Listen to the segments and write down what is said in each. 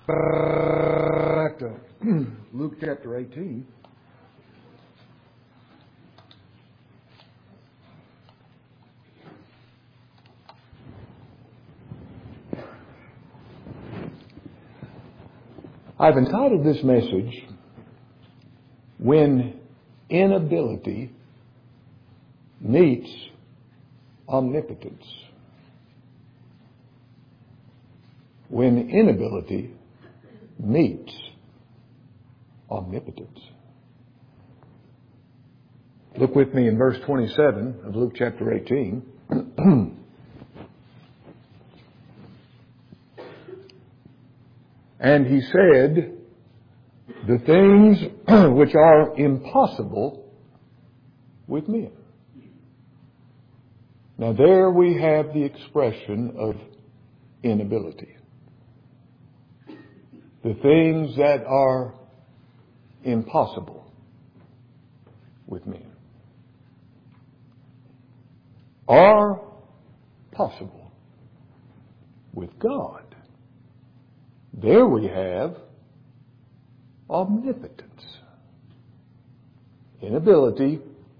Back to Luke chapter 18. I've entitled this message, When Inability Meets Omnipotence. When inability meets omnipotence. Look with me in verse 27 of Luke chapter 18. And he said, the things which are impossible with men. Now there we have the expression of inability. The things that are impossible with men are possible with God. There we have omnipotence. Inability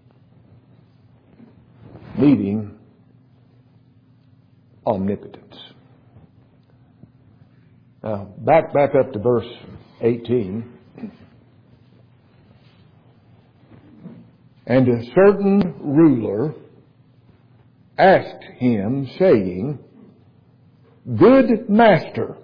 meeting omnipotence. Now, back up to verse 18. And a certain ruler asked him, saying, Good master,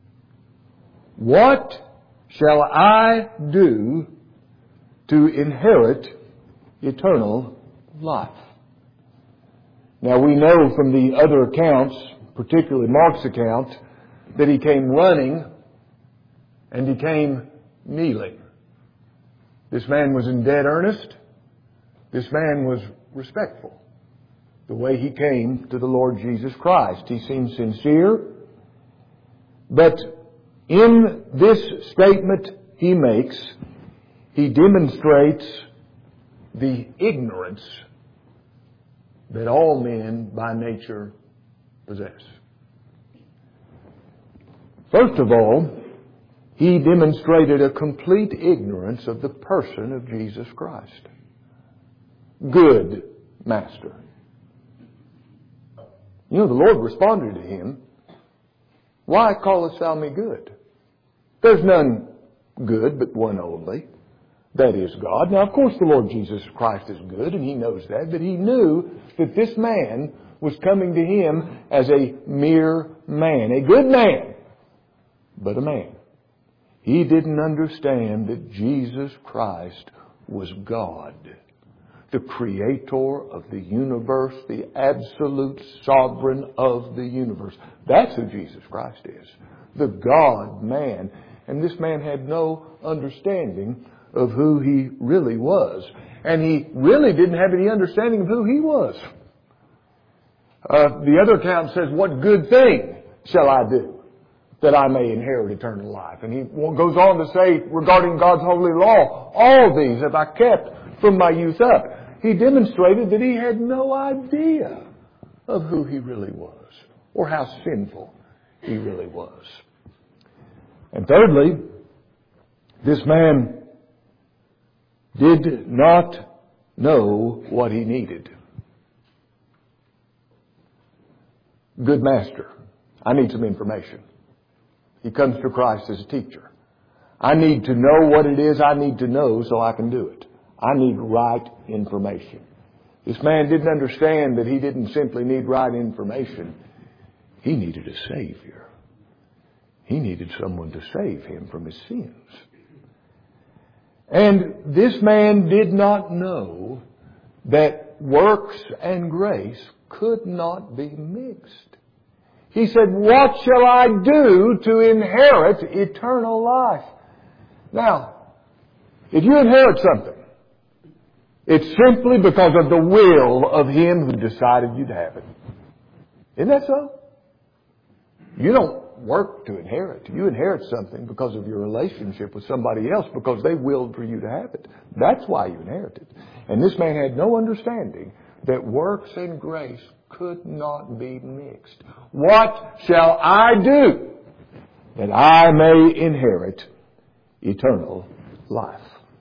what shall I do to inherit eternal life? Now we know from the other accounts, particularly Mark's account, that he came running and he came kneeling. This man was in dead earnest. This man was respectful. The way he came to the Lord Jesus Christ. He seemed sincere. But in this statement he makes, he demonstrates the ignorance that all men by nature possess. First of all, he demonstrated a complete ignorance of the person of Jesus Christ. Good master. You know, the Lord responded to him, Why callest thou me good? There's none good but one only. That is God. Now, of course, the Lord Jesus Christ is good, and he knows that. But he knew that this man was coming to him as a mere man. A good man, but a man. He didn't understand that Jesus Christ was God. The creator of the universe, the absolute sovereign of the universe. That's who Jesus Christ is. The God-man. And this man had no understanding of who he really was. And he really didn't have any understanding of who he was. The other account says, What good thing shall I do that I may inherit eternal life? And he goes on to say, regarding God's holy law, all these have I kept from my youth up. He demonstrated that he had no idea of who he really was or how sinful he really was. And thirdly, this man did not know what he needed. Good master, I need some information. He comes to Christ as a teacher. I need to know what it is I need to know so I can do it. I need right information. This man didn't understand that he didn't simply need right information. He needed a Savior. He needed someone to save him from his sins. And this man did not know that works and grace could not be mixed. He said, What shall I do to inherit eternal life? Now, if you inherit something, it's simply because of the will of Him who decided you'd have it. Isn't that so? You don't work to inherit. You inherit something because of your relationship with somebody else, because they willed for you to have it. That's why you inherited. And this man had no understanding that works and grace could not be mixed. What shall I do that I may inherit eternal life.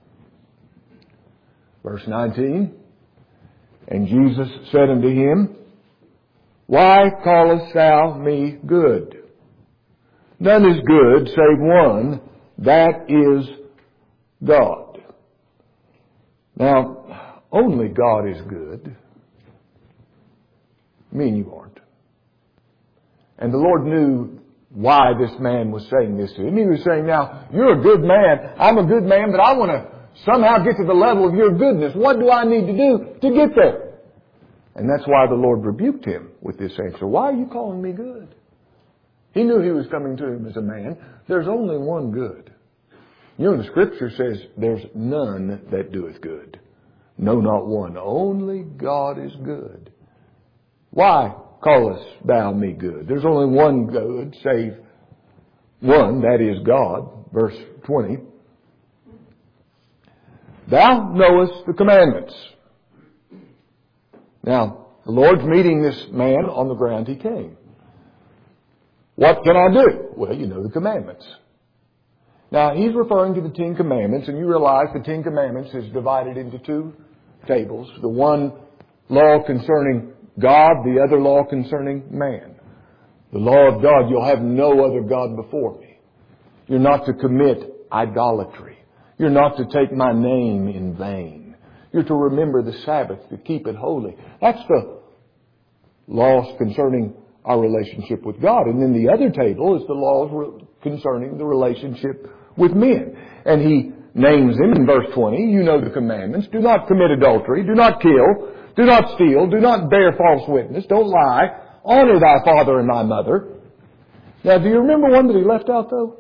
Verse 19, and Jesus said unto him, Why callest thou me good? None is good save one, that is God. Now, only God is good. Me and you aren't. And the Lord knew why this man was saying this to him. He was saying, now, you're a good man. I'm a good man, but I want to somehow get to the level of your goodness. What do I need to do to get there? And that's why the Lord rebuked him with this answer. Why are you calling me good? He knew he was coming to him as a man. There's only one good. You know, the Scripture says there's none that doeth good. No, not one. Only God is good. Why callest thou me good? There's only one good, save one, that is God. Verse 20. Thou knowest the commandments. Now, the Lord's meeting this man on the ground he came. What can I do? Well, you know the commandments. Now, he's referring to the Ten Commandments, and you realize the Ten Commandments is divided into two tables. The one law concerning God, the other law concerning man. The law of God, you'll have no other God before me. You're not to commit idolatry. You're not to take my name in vain. You're to remember the Sabbath, to keep it holy. That's the laws concerning our relationship with God. And then the other table is the laws concerning the relationship with men. And he names them in verse 20. You know the commandments. Do not commit adultery. Do not kill. Do not steal. Do not bear false witness. Don't lie. Honor thy father and thy mother. Now, do you remember one that he left out, though?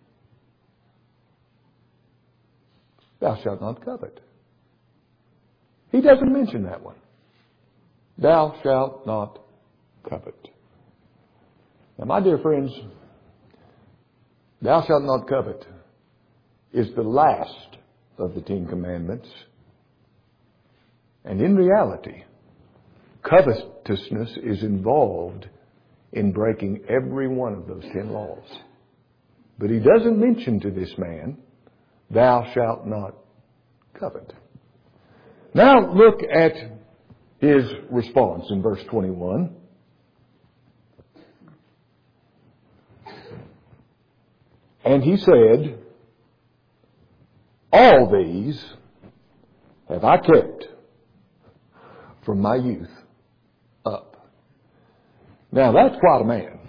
Thou shalt not covet. He doesn't mention that one. Thou shalt not covet. Now, my dear friends, thou shalt not covet is the last of the Ten Commandments. And in reality, covetousness is involved in breaking every one of those 10 laws. But he doesn't mention to this man, thou shalt not covet. Now look at his response in verse 21. And he said, all these have I kept from my youth up. Now that's quite a man.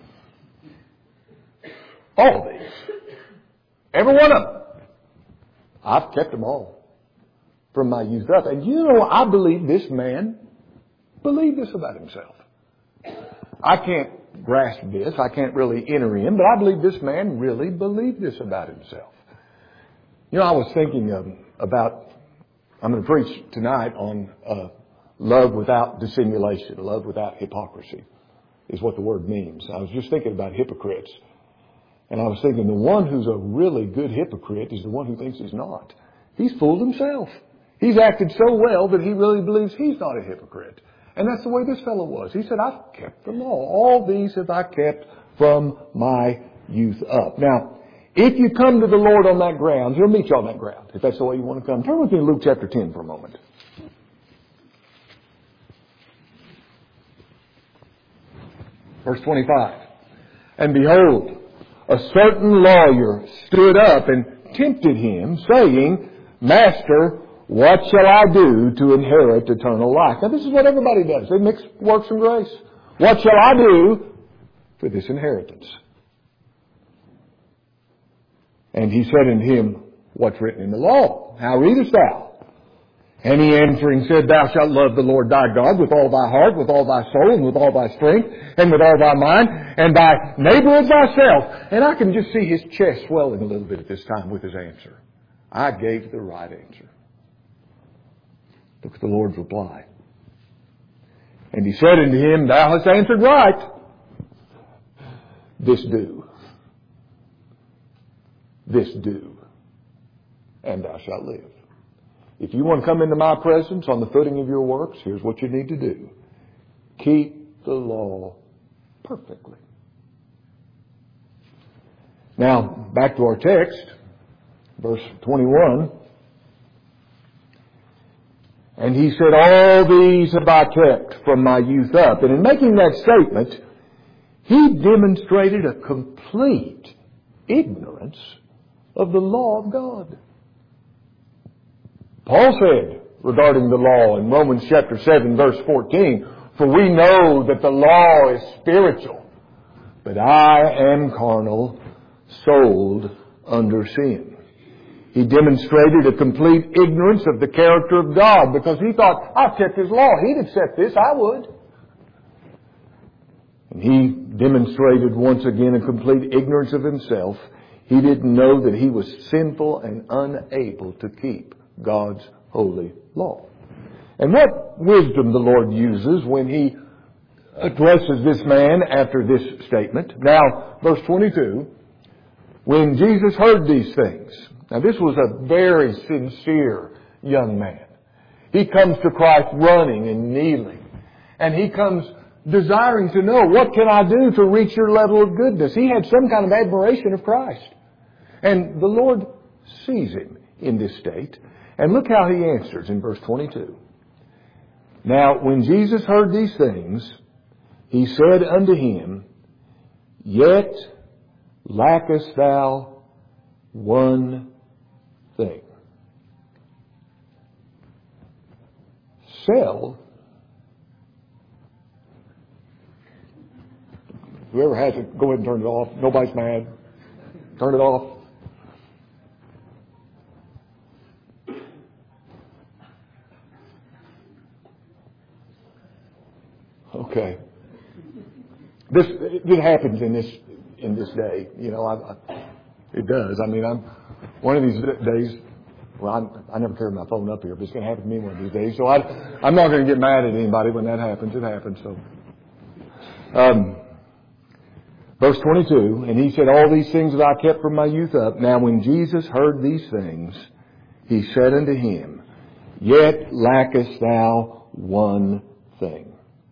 All these. Every one of them. I've kept them all from my youth up. And you know, I believe this man believed this about himself. I can't grasp this. I can't really enter in, but I believe this man really believed this about himself. You know, I was thinking about, I'm going to preach tonight on love without dissimulation, love without hypocrisy is what the word means. I was just thinking about hypocrites. And I was thinking the one who's a really good hypocrite is the one who thinks he's not. He's fooled himself. He's acted so well that he really believes he's not a hypocrite. And that's the way this fellow was. He said, I've kept them all. All these have I kept from my youth up. Now, if you come to the Lord on that ground, He'll meet you on that ground, if that's the way you want to come. Turn with me to Luke chapter 10 for a moment. Verse 25. And behold, a certain lawyer stood up and tempted him, saying, Master, what shall I do to inherit eternal life? Now this is what everybody does. They mix works and grace. What shall I do for this inheritance? And he said unto him, What's written in the law? How readest thou? And he answering said, Thou shalt love the Lord thy God with all thy heart, with all thy soul, and with all thy strength, and with all thy mind, and thy neighbor as thyself. And I can just see his chest swelling a little bit at this time with his answer. I gave the right answer. Look at the Lord's reply. And he said unto him, Thou hast answered right. This do. This do. And thou shalt live. If you want to come into my presence on the footing of your works, here's what you need to do. Keep the law perfectly. Now, back to our text, verse 21. And he said, all these have I kept from my youth up. And in making that statement, he demonstrated a complete ignorance of the law of God. Paul said regarding the law in Romans chapter 7 verse 14, for we know that the law is spiritual, but I am carnal, sold under sin. He demonstrated a complete ignorance of the character of God because he thought, I've kept His law. He'd have set this, I would. And he demonstrated once again a complete ignorance of himself. He didn't know that he was sinful and unable to keep God's holy law. And what wisdom the Lord uses when He addresses this man after this statement. Now, verse 22, when Jesus heard these things. Now, this was a very sincere young man. He comes to Christ running and kneeling. And he comes desiring to know, what can I do to reach your level of goodness? He had some kind of admiration of Christ. And the Lord sees him in this state. And look how he answers in verse 22. Now, when Jesus heard these things, He said unto him, yet lackest thou one thing. Sell. Whoever has it, go ahead and turn it off. Nobody's mad. Turn it off. Okay. It happens in this day. You know, it does. I mean, I'm one of these days. Well, I never carry my phone up here, but it's going to happen to me one of these days. So I'm not going to get mad at anybody when that happens. It happens. So, verse 22, and he said, all these things that I kept from my youth up. Now, when Jesus heard these things, He said unto him, yet lackest thou one thing.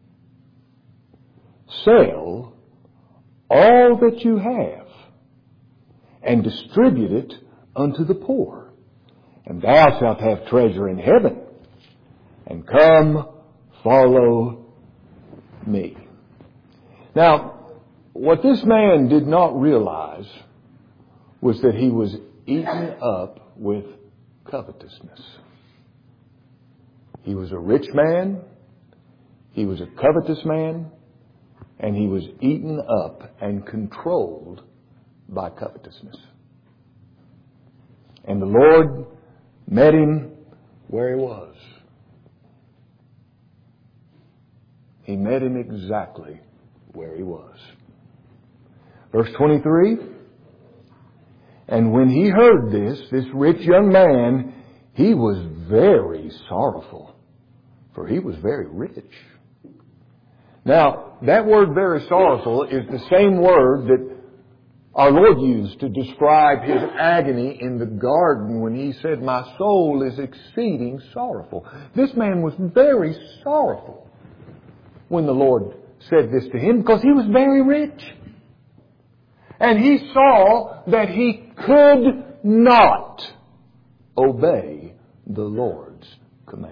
Sell all that you have and distribute it unto the poor, and thou shalt have treasure in heaven. And come, follow me. Now, what this man did not realize was that he was eaten up with covetousness. He was a rich man. He was a covetous man. And he was eaten up and controlled by covetousness. And the Lord met him where he was. He met him exactly where he was. Verse 23, and when he heard this rich young man, he was very sorrowful, for he was very rich. Now, that word very sorrowful is the same word that our Lord used to describe His agony in the garden when He said, my soul is exceeding sorrowful. This man was very sorrowful when the Lord said this to him because he was very rich. And he saw that he could not obey the Lord's command.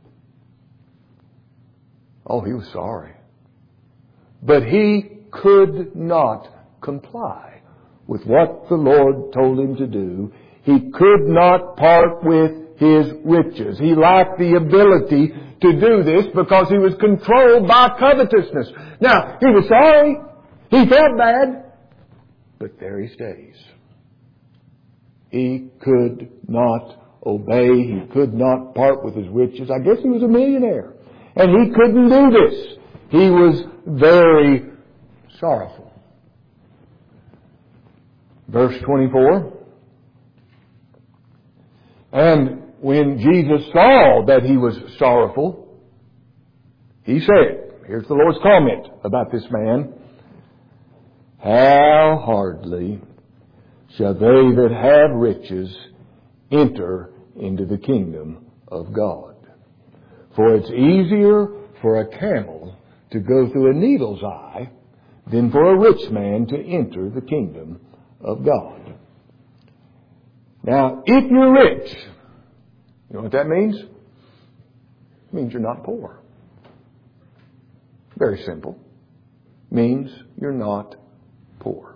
Oh, he was sorry. But he could not comply with what the Lord told him to do. He could not part with his riches. He lacked the ability to do this because he was controlled by covetousness. Now, he was sorry. He felt bad. But there he stays. He could not obey. He could not part with his riches. I guess he was a millionaire. And he couldn't do this. He was very sorrowful. Verse 24. And when Jesus saw that he was sorrowful, He said, here's the Lord's comment about this man, how hardly shall they that have riches enter into the kingdom of God. For it's easier for a camel to go through a needle's eye than for a rich man to enter the kingdom of God. Now, if you're rich, you know what that means? It means you're not poor. Very simple. Means you're not poor.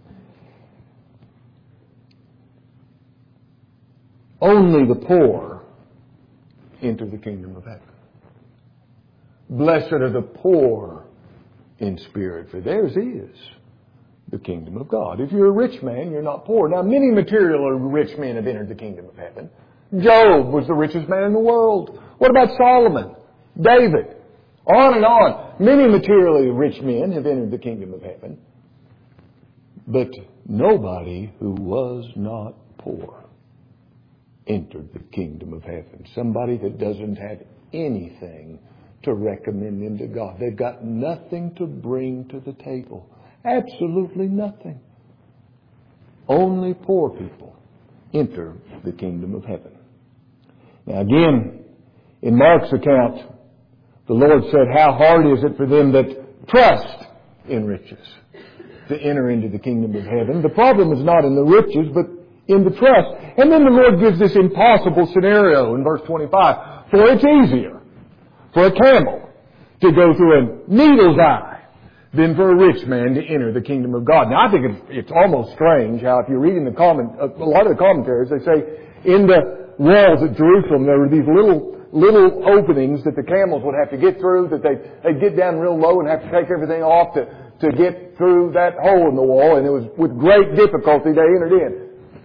Only the poor enter the kingdom of heaven. Blessed are the poor in spirit, for theirs is the kingdom of God. If you're a rich man, you're not poor. Now, many material rich men have entered the kingdom of heaven. Job was the richest man in the world. What about Solomon? David? On and on. Many materially rich men have entered the kingdom of heaven. But nobody who was not poor entered the kingdom of heaven. Somebody that doesn't have anything to recommend them to God. They've got nothing to bring to the table. Absolutely nothing. Only poor people enter the kingdom of heaven. Now again, in Mark's account, the Lord said, how hard is it for them that trust in riches to enter into the kingdom of heaven? The problem is not in the riches, but in the trust. And then the Lord gives this impossible scenario in verse 25. For it's easier for a camel to go through a needle's eye than for a rich man to enter the kingdom of God. Now I think it's almost strange how if you're reading a lot of the commentaries, they say in the walls at Jerusalem there were these little openings that the camels would have to get through, that they'd get down real low and have to take everything off to get through that hole in the wall, and it was with great difficulty they entered in.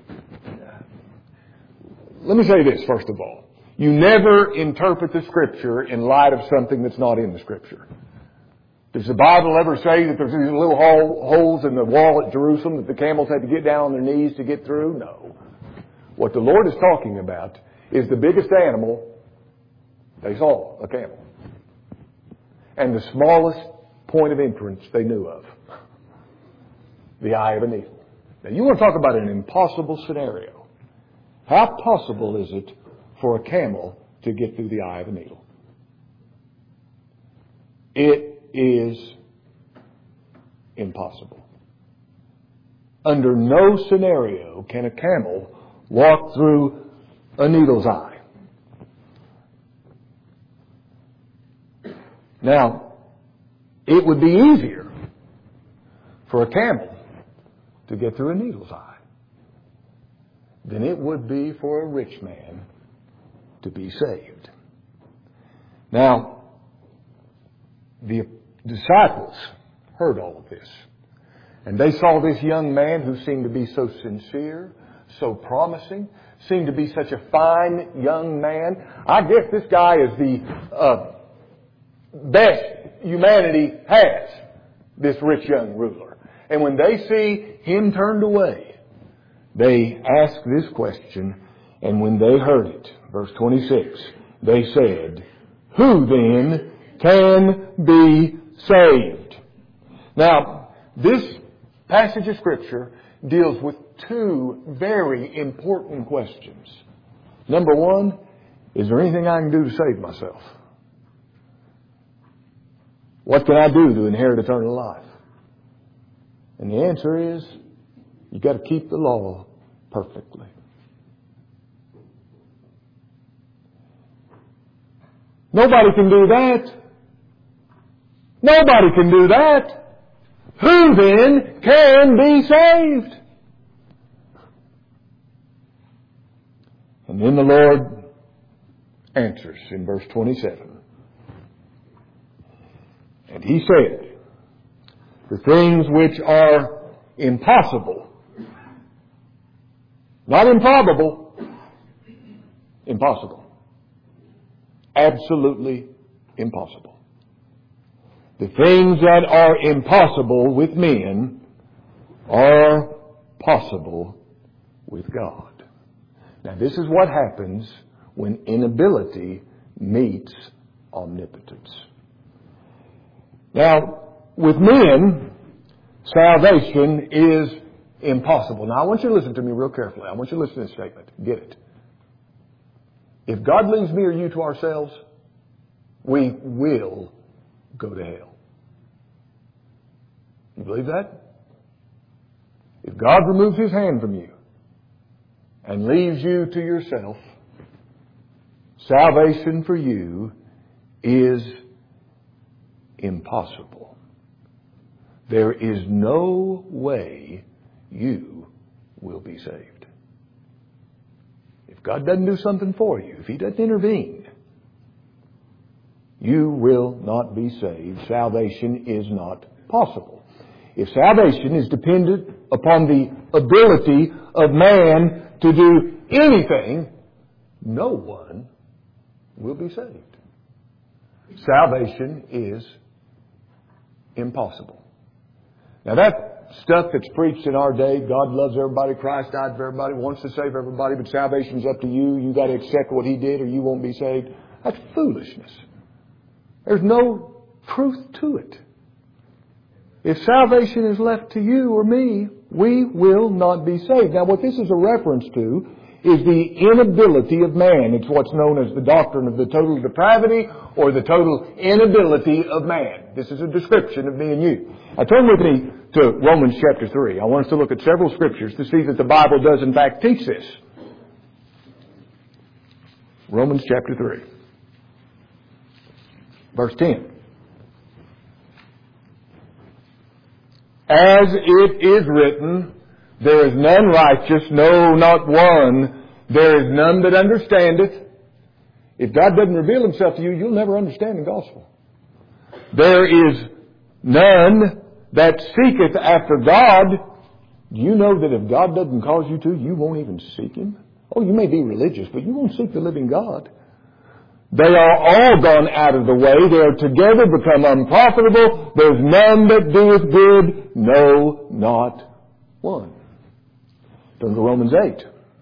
Let me say this, first of all. You never interpret the Scripture in light of something that's not in the Scripture. Does the Bible ever say that there's these little holes in the wall at Jerusalem that the camels had to get down on their knees to get through? No. What the Lord is talking about is the biggest animal they saw, a camel. And the smallest point of entrance they knew of, the eye of a needle. Now you want to talk about an impossible scenario. How possible is it for a camel to get through the eye of a needle? It is impossible. Under no scenario can a camel walk through a needle's eye. Now, it would be easier for a camel to get through a needle's eye than it would be for a rich man to be saved. Now, the disciples heard all of this, and they saw this young man who seemed to be so sincere, so promising, seemed to be such a fine young man. I guess this guy is the best humanity has, this rich young ruler. And when they see him turned away, they ask this question, and when they heard it, verse 26, they said, who then can be saved? Now, this passage of Scripture deals with two very important questions. Number one, is there anything I can do to save myself? What can I do to inherit eternal life? And the answer is, you've got to keep the law perfectly. Nobody can do that. Nobody can do that. Who then can be saved? And then the Lord answers in verse 27. And He said, the things which are impossible, not improbable, impossible. Absolutely impossible. The things that are impossible with men are possible with God. Now this is what happens when inability meets omnipotence. Now, with men, salvation is impossible. Now I want you to listen to me real carefully. I want you to listen to this statement. Get it. If God leaves me or you to ourselves, we will go to hell. You believe that? If God removes His hand from you and leaves you to yourself, salvation for you is impossible. There is no way you will be saved. If God doesn't do something for you, if He doesn't intervene, you will not be saved. Salvation is not possible. If salvation is dependent upon the ability of man to do anything, no one will be saved. Salvation is impossible. Now that stuff that's preached in our day, God loves everybody, Christ died for everybody, wants to save everybody, but salvation's up to you, you got to accept what He did or you won't be saved. That's foolishness. There's no truth to it. If salvation is left to you or me, we will not be saved. Now what this is a reference to is the inability of man. It's what's known as the doctrine of the total depravity or the total inability of man. This is a description of me and you. Now turn with me to Romans chapter 3. I want us to look at several scriptures to see that the Bible does in fact teach this. Romans chapter 3. Verse 10. As it is written, there is none righteous, no, not one. There is none that understandeth. If God doesn't reveal Himself to you, you'll never understand the gospel. There is none that seeketh after God. Do you know that if God doesn't cause you to, you won't even seek Him? Oh, you may be religious, but you won't seek the living God. They are all gone out of the way. They are together become unprofitable. There's none that doeth good, no, not one. Turn to Romans 8.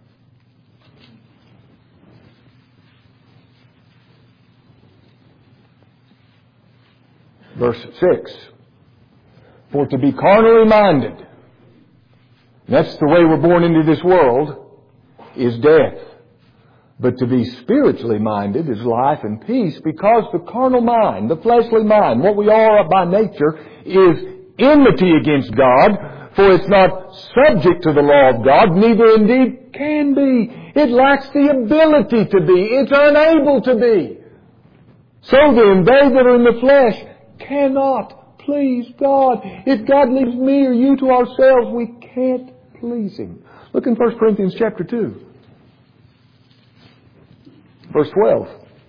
Verse 6. For to be carnally minded, that's the way we're born into this world, is death. But to be spiritually minded is life and peace, because the carnal mind, the fleshly mind, what we are by nature, is enmity against God, for it's not subject to the law of God, neither indeed can be. It lacks the ability to be. It's unable to be. So then, they that are in the flesh cannot please God. If God leaves me or you to ourselves, we can't please Him. Look in 1 Corinthians chapter 2. Verse 12.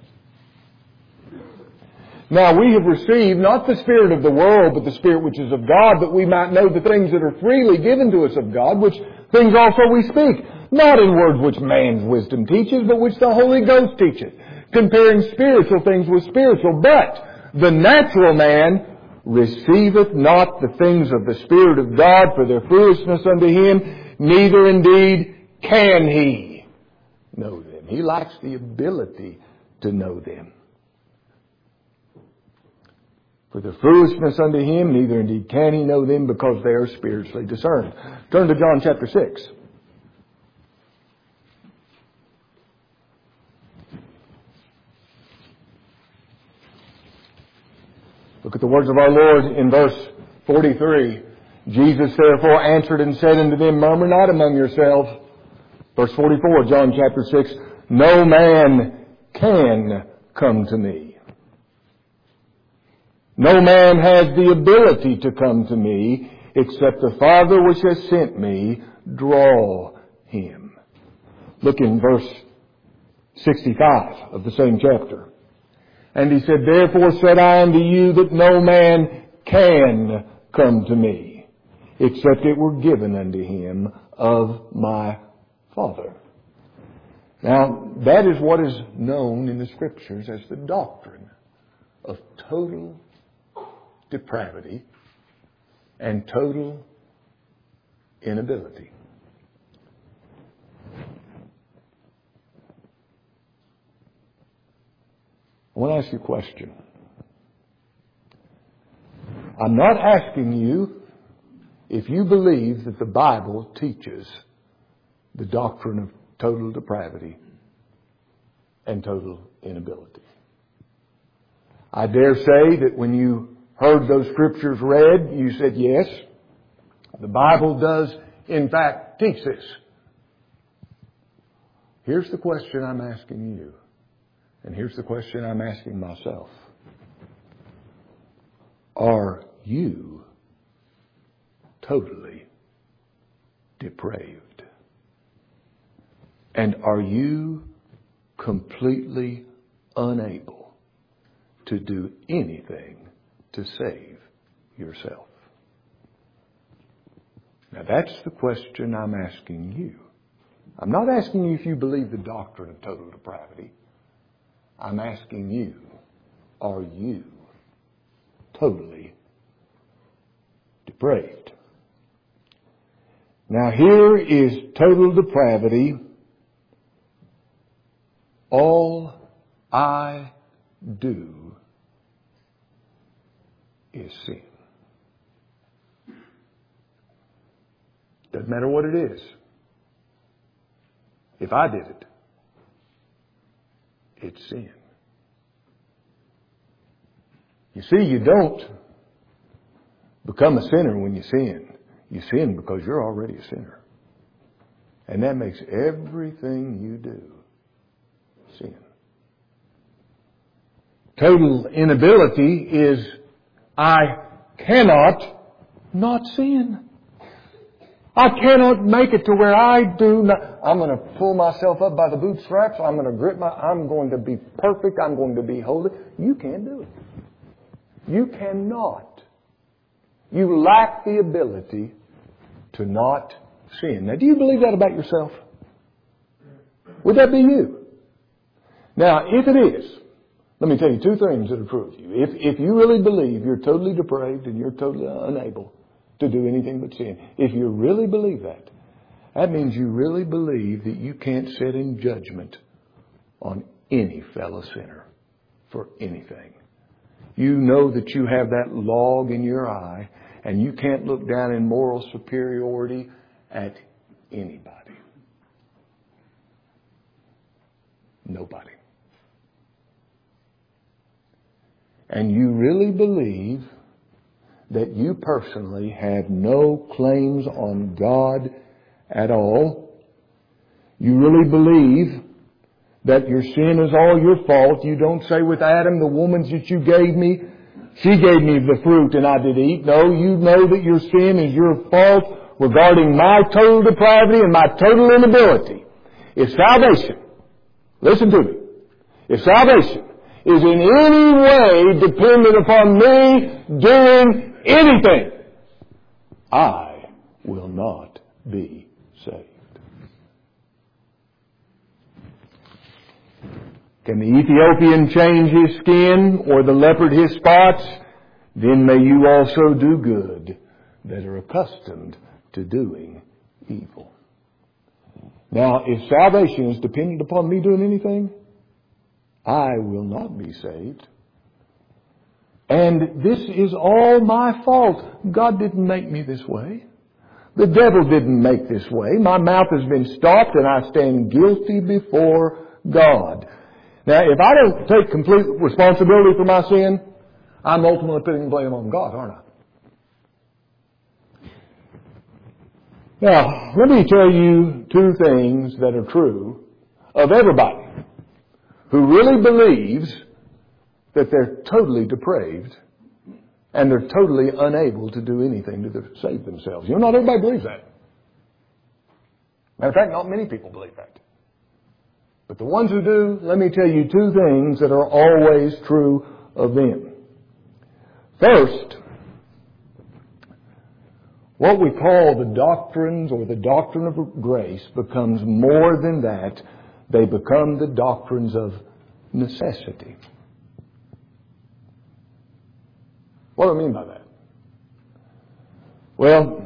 Now we have received not the spirit of the world, but the Spirit which is of God, that we might know the things that are freely given to us of God, which things also we speak, not in words which man's wisdom teaches, but which the Holy Ghost teacheth, comparing spiritual things with spiritual. But the natural man receiveth not the things of the Spirit of God, for their foolishness unto him, neither indeed can he know them. He lacks the ability to know them. For the foolishness unto him, neither indeed can he know them, because they are spiritually discerned. Turn to John chapter 6. Look at the words of our Lord in verse 43. Jesus therefore answered and said unto them, Murmur not among yourselves. Verse 44, John chapter 6. No man can come to me. No man has the ability to come to me, except the Father which has sent me draw him. Look in verse 65 of the same chapter. And he said, Therefore said I unto you that no man can come to me, except it were given unto him of my Father. Now, that is what is known in the Scriptures as the doctrine of total depravity and total inability. I want to ask you a question. I'm not asking you if you believe that the Bible teaches the doctrine of total depravity and total inability. I dare say that when you heard those scriptures read, you said, yes, the Bible does in fact, teach this. Here's the question I'm asking you, and here's the question I'm asking myself. Are you totally depraved? And are you completely unable to do anything to save yourself? Now that's the question I'm asking you. I'm not asking you if you believe the doctrine of total depravity. I'm asking you, are you totally depraved? Now here is total depravity. All I do is sin. Doesn't matter what it is. If I did it, it's sin. You see, you don't become a sinner when you sin. You sin because you're already a sinner. And that makes everything you do sin. Total inability is I cannot not sin. I cannot make it to where I do not. I'm going to pull myself up by the bootstraps. I'm going to be perfect. I'm going to be holy. You can't do it. You cannot. You lack the ability to not sin. Now, do you believe that about yourself? Would that be you? Now, if it is, let me tell you two things that are true of you. If you really believe you're totally depraved and you're totally unable to do anything but sin, if you really believe that, that means you really believe that you can't sit in judgment on any fellow sinner for anything. You know that you have that log in your eye and you can't look down in moral superiority at anybody. Nobody. And you really believe that you personally have no claims on God at all. You really believe that your sin is all your fault. You don't say with Adam, the woman that you gave me, she gave me the fruit and I did eat. No, you know that your sin is your fault regarding my total depravity and my total inability. If salvation, listen to me, if salvation is in any way dependent upon me doing anything, I will not be saved. Can the Ethiopian change his skin or the leopard his spots? Then may you also do good that are accustomed to doing evil. Now, if salvation is dependent upon me doing anything, I will not be saved. And this is all my fault. God didn't make me this way. The devil didn't make this way. My mouth has been stopped and I stand guilty before God. Now, if I don't take complete responsibility for my sin, I'm ultimately putting the blame on God, aren't I? Now, let me tell you two things that are true of everybody who really believes that they're totally depraved and they're totally unable to do anything to save themselves. You know, not everybody believes that. Matter of fact, not many people believe that. But the ones who do, let me tell you two things that are always true of them. First, what we call the doctrines or the doctrine of grace becomes more than that. They become the doctrines of necessity. What do I mean by that? Well,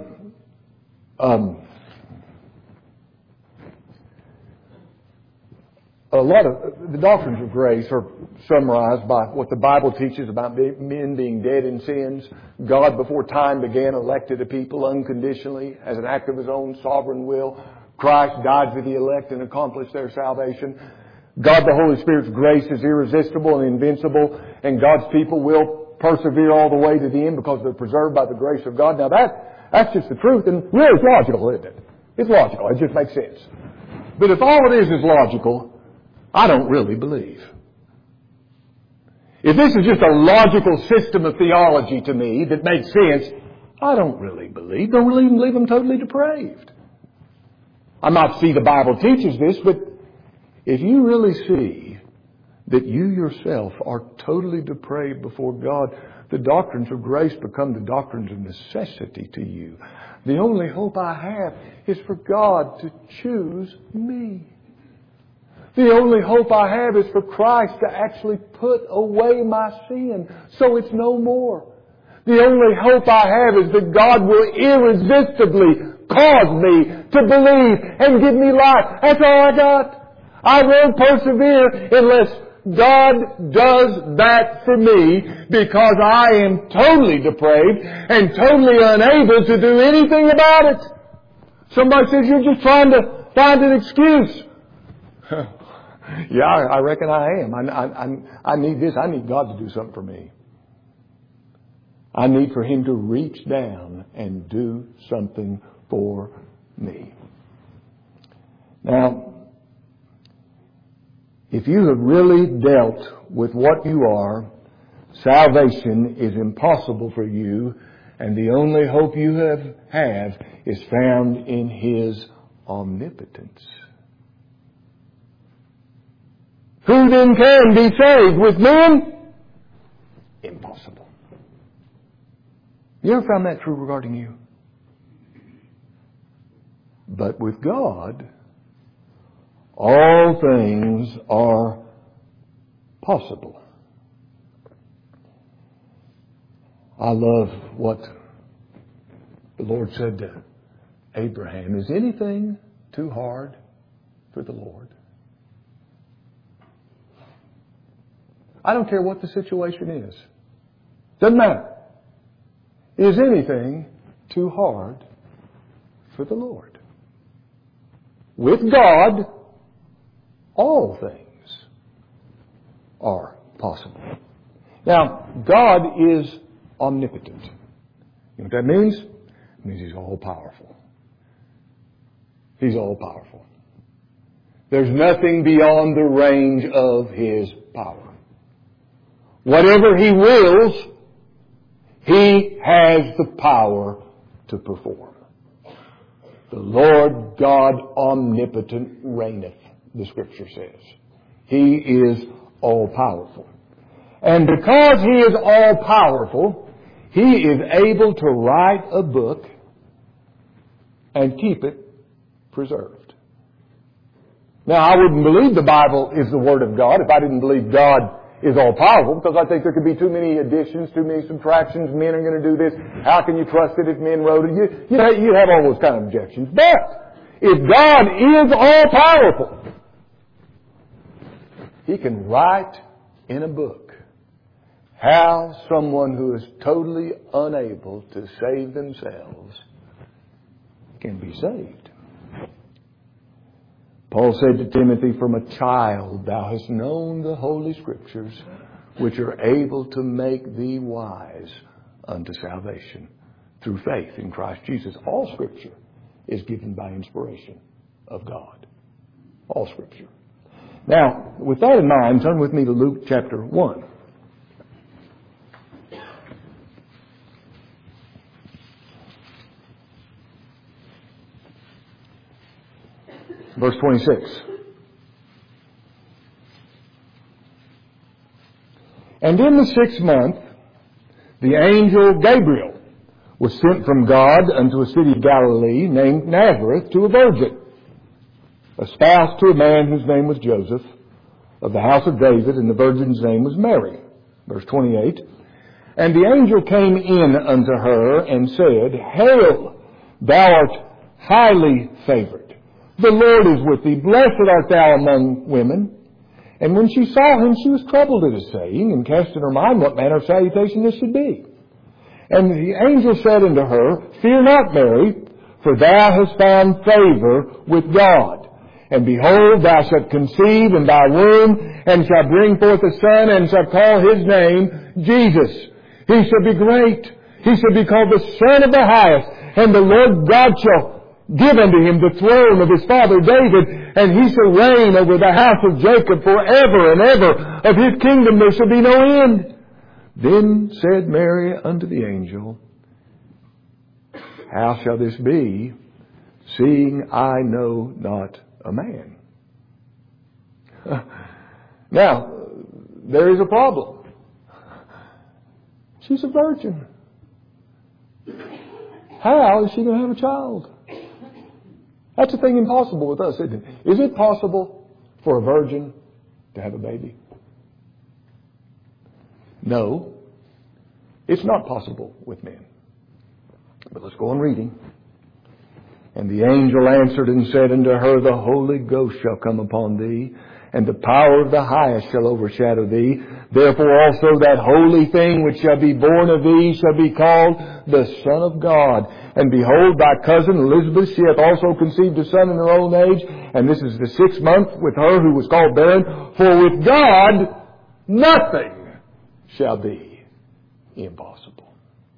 a lot of the doctrines of grace are summarized by what the Bible teaches about men being dead in sins. God, before time began, elected a people unconditionally as an act of His own sovereign will. Christ died for the elect and accomplished their salvation. God, the Holy Spirit's grace is irresistible and invincible, and God's people will persevere all the way to the end because they're preserved by the grace of God. Now That's just the truth, and really it's logical, isn't it? It's logical. It just makes sense. But if all it is logical, I don't really believe. If this is just a logical system of theology to me that makes sense, I don't really believe. Don't really even believe I'm totally depraved. I might see the Bible teaches this, but if you really see that you yourself are totally depraved before God, the doctrines of grace become the doctrines of necessity to you. The only hope I have is for God to choose me. The only hope I have is for Christ to actually put away my sin so it's no more. The only hope I have is that God will irresistibly cause me to believe and give me life. That's all I got. I won't persevere unless God does that for me, because I am totally depraved and totally unable to do anything about it. Somebody says, you're just trying to find an excuse. Yeah, I reckon I am. I need this. I need God to do something for me. I need for Him to reach down and do something for me. Now, if you have really dealt with what you are, salvation is impossible for you, and the only hope you have is found in His omnipotence. Who then can be saved? With men? Impossible. You ever found that true regarding you? But with God, all things are possible. I love what the Lord said to Abraham. Is anything too hard for the Lord? I don't care what the situation is. Doesn't matter. Is anything too hard for the Lord? With God, all things are possible. Now, God is omnipotent. You know what that means? It means He's all-powerful. He's all-powerful. There's nothing beyond the range of His power. Whatever He wills, He has the power to perform. The Lord God omnipotent reigneth, the Scripture says. He is all-powerful. And because He is all-powerful, He is able to write a book and keep it preserved. Now, I wouldn't believe the Bible is the Word of God if I didn't believe God is all-powerful, because I think there could be too many additions, too many subtractions. Men are going to do this. How can you trust it if men wrote it? You have all those kind of objections. But if God is all-powerful, He can write in a book how someone who is totally unable to save themselves can be saved. Paul said to Timothy, from a child thou hast known the Holy Scriptures, which are able to make thee wise unto salvation through faith in Christ Jesus. All Scripture is given by inspiration of God. All Scripture. Now, with that in mind, turn with me to Luke chapter 1. Verse 26. And in the 6th month, the angel Gabriel was sent from God unto a city of Galilee named Nazareth to a virgin, espoused to a man whose name was Joseph, of the house of David, and the virgin's name was Mary. Verse 28. And the angel came in unto her and said, Hail, thou art highly favored. The Lord is with thee. Blessed art thou among women. And when she saw him, she was troubled at his saying, and cast in her mind what manner of salutation this should be. And the angel said unto her, Fear not, Mary, for thou hast found favor with God. And behold, thou shalt conceive in thy womb, and shalt bring forth a son, and shalt call his name Jesus. He shall be great. He shall be called the Son of the Highest. And the Lord God shall give unto him the throne of his father David, and he shall reign over the house of Jacob forever and ever. Of his kingdom there shall be no end. Then said Mary unto the angel, How shall this be, seeing I know not a man? Now, there is a problem. She's a virgin. How is she going to have a child? That's a thing impossible with us, isn't it? Is it possible for a virgin to have a baby? No, it's not possible with men. But let's go on reading. And the angel answered and said unto her, The Holy Ghost shall come upon thee, and the power of the highest shall overshadow thee. Therefore also that holy thing which shall be born of thee shall be called the Son of God. And behold, thy cousin Elizabeth, she hath also conceived a son in her old age, and this is the 6th month with her who was called barren. For with God nothing shall be impossible.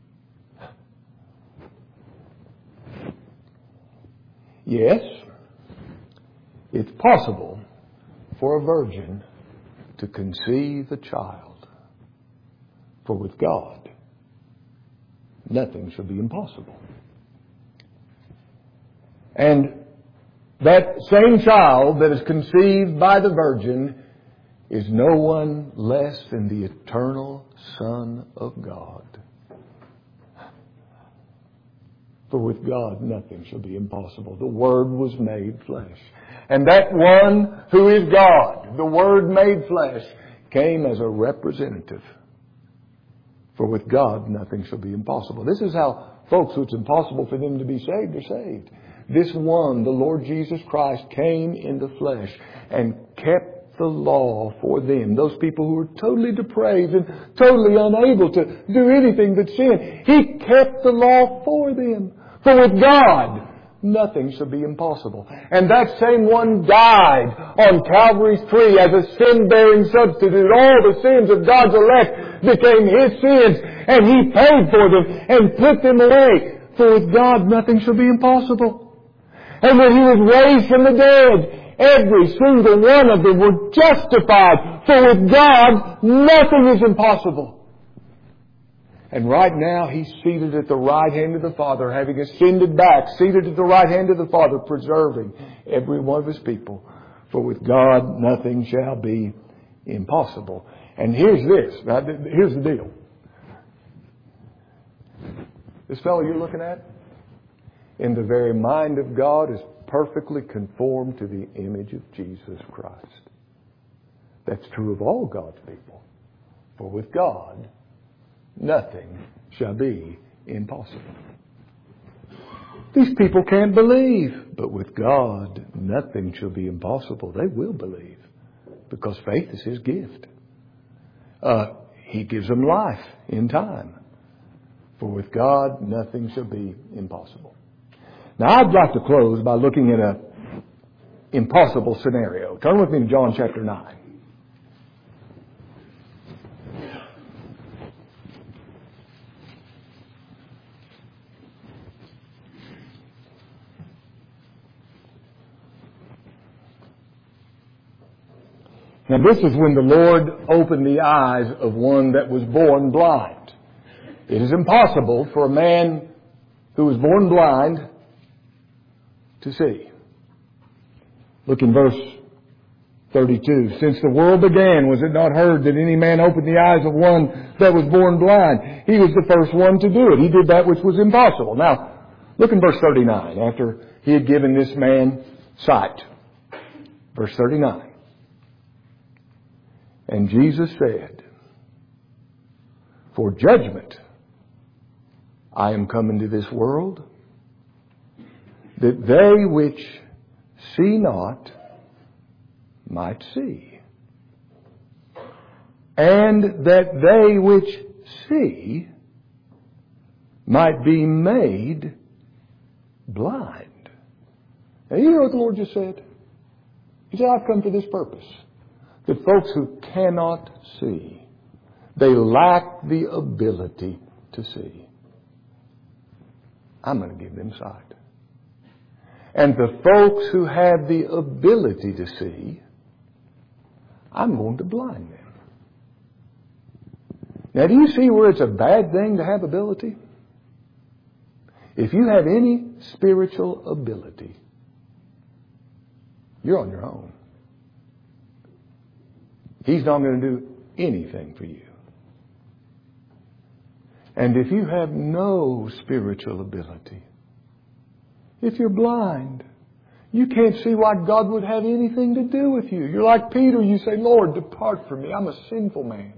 Yes, it's possible for a virgin to conceive a child. For with God, nothing shall be impossible. And that same child that is conceived by the virgin is no one less than the eternal Son of God. For with God nothing shall be impossible. The Word was made flesh. And that one who is God, the Word made flesh, came as a representative. For with God nothing shall be impossible. This is how folks who it's impossible for them to be saved are saved. This one, the Lord Jesus Christ, came in the flesh and kept the law for them. Those people who were totally depraved and totally unable to do anything but sin. He kept the law for them. For with God, nothing shall be impossible. And that same one died on Calvary's tree as a sin-bearing substitute. All the sins of God's elect became His sins. And He paid for them and put them away. For with God, nothing shall be impossible. And when He was raised from the dead, every single one of them were justified. For with God, nothing is impossible. And right now, He's seated at the right hand of the Father, having ascended back, seated at the right hand of the Father, preserving every one of His people. For with God, nothing shall be impossible. And here's this. Now, here's the deal. This fellow you're looking at, in the very mind of God, is perfectly conformed to the image of Jesus Christ. That's true of all God's people. For with God, nothing shall be impossible. These people can't believe, but with God, nothing shall be impossible. They will believe, because faith is His gift. He gives them life in time. For with God, nothing shall be impossible. Now, I'd like to close by looking at an impossible scenario. Turn with me to John chapter 9. Now, this is when the Lord opened the eyes of one that was born blind. It is impossible for a man who was born blind to see. Look in verse 32. Since the world began, was it not heard that any man opened the eyes of one that was born blind? He was the first one to do it. He did that which was impossible. Now, look in verse 39, after He had given this man sight. Verse 39. And Jesus said, For judgment I am come into this world, that they which see not might see, and that they which see might be made blind. Now, you know what the Lord just said? He said, I've come for this purpose. That folks who cannot see, they lack the ability to see. I'm going to give them sight. And the folks who have the ability to see, I'm going to blind them. Now, do you see where it's a bad thing to have ability? If you have any spiritual ability, you're on your own. He's not going to do anything for you. And if you have no spiritual ability, if you're blind, you can't see why God would have anything to do with you. You're like Peter. You say, Lord, depart from me. I'm a sinful man.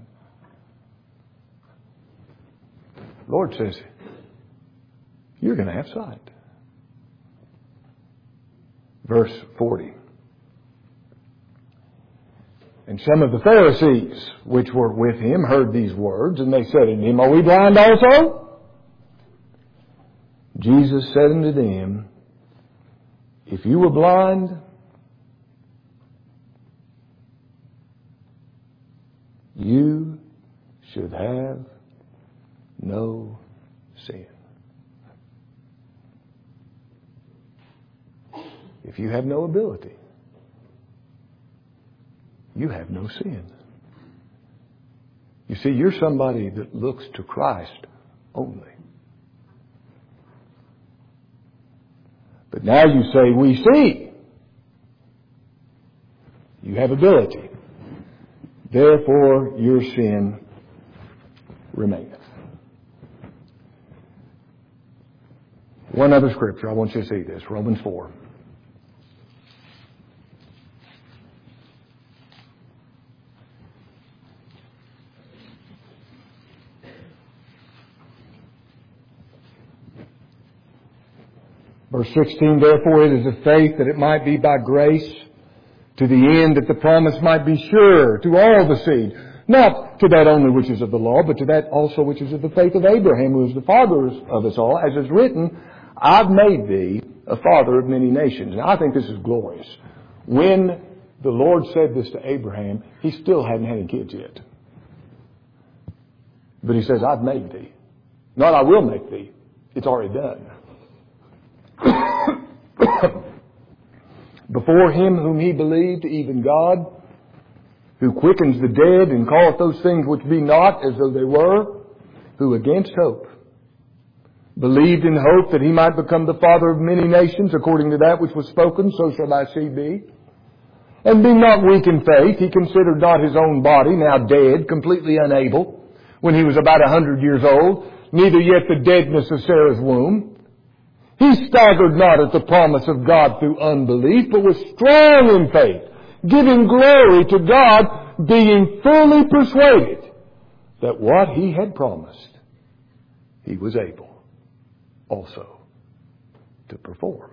Lord says, you're going to have sight. Verse 40. And some of the Pharisees which were with him heard these words, and they said unto him, Are we blind also? Jesus said unto them, If you were blind, you should have no sin. If you have no ability, you have no sin. You see, you're somebody that looks to Christ only. But now you say, we see. You have ability. Therefore, your sin remaineth. One other scripture. I want you to see this. Romans 4. Verse 16, Therefore it is of faith that it might be by grace, to the end that the promise might be sure to all the seed. Not to that only which is of the law, but to that also which is of the faith of Abraham, who is the father of us all. As is written, I've made thee a father of many nations. Now I think this is glorious. When the Lord said this to Abraham, he still hadn't had any kids yet. But he says, I've made thee. Not I will make thee. It's already done. Before him whom he believed, even God, who quickens the dead and calleth those things which be not as though they were, who against hope believed in hope that he might become the father of many nations, according to that which was spoken, so shall thy seed be. And being not weak in faith, he considered not his own body, now dead, completely unable, when he was about 100 years old, neither yet the deadness of Sarah's womb. He staggered not at the promise of God through unbelief, but was strong in faith, giving glory to God, being fully persuaded that what he had promised, he was able also to perform.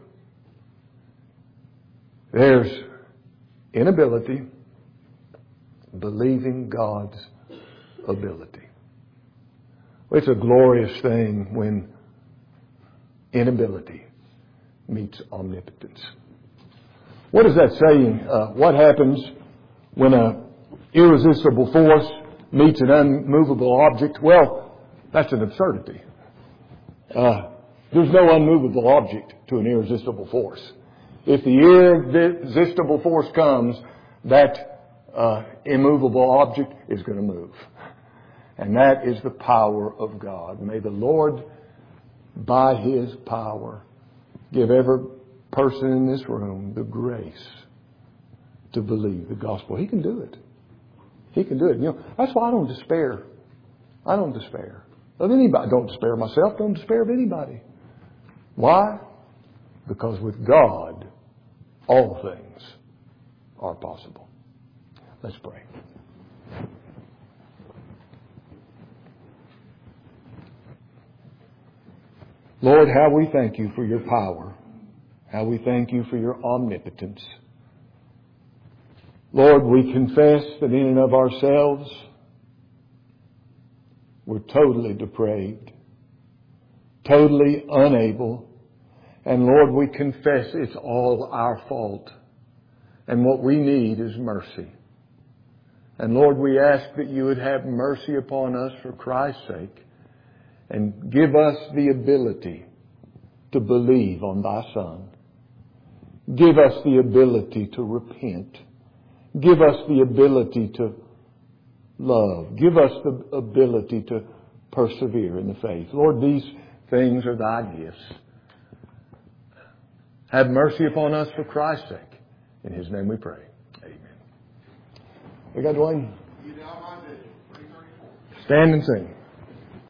There's inability, believing God's ability. It's a glorious thing when inability meets omnipotence. What is that saying? What happens when an irresistible force meets an unmovable object? Well, that's an absurdity. There's no unmovable object to an irresistible force. If the irresistible force comes, that immovable object is going to move. And that is the power of God. May the Lord, by His power, give every person in this room the grace to believe the gospel. He can do it. He can do it. You know, that's why I don't despair. I don't despair of anybody. I don't despair of myself. Don't despair of anybody. Why? Because with God, all things are possible. Let's pray. Lord, how we thank you for your power. How we thank you for your omnipotence. Lord, we confess that in and of ourselves, we're totally depraved, totally unable. And Lord, we confess it's all our fault. And what we need is mercy. And Lord, we ask that you would have mercy upon us for Christ's sake and give us the ability to believe on Thy Son. Give us the ability to repent. Give us the ability to love. Give us the ability to persevere in the faith. Lord, these things are Thy gifts. Have mercy upon us for Christ's sake. In His name we pray. Amen. We got Dwayne? Stand and sing.